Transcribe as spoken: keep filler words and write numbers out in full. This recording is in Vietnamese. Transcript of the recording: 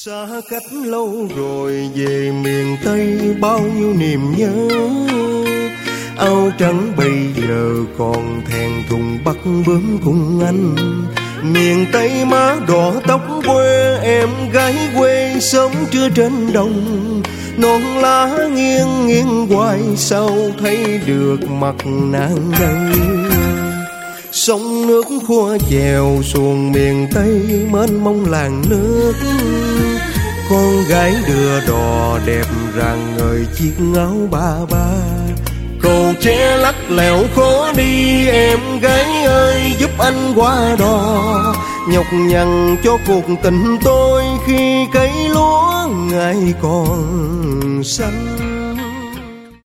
Xa cách lâu rồi về miền Tây bao nhiêu niềm nhớ. Áo trắng bây giờ còn thèn thùng bắt bướm cùng anh. Miền Tây má đỏ tóc quê, em gái quê sống trưa trên đồng. Non lá nghiêng nghiêng hoài sao thấy được mặt nàng đây. Sông nước khua chèo xuồng miền Tây mênh mông làng nước. Con gái đưa đò đẹp rạng ngời chiếc áo ba ba. Cầu tre lắc lẻo khó đi, em gái ơi giúp anh qua đò. Nhọc nhằn cho cuộc tình tôi khi cấy lúa ngày còn xanh.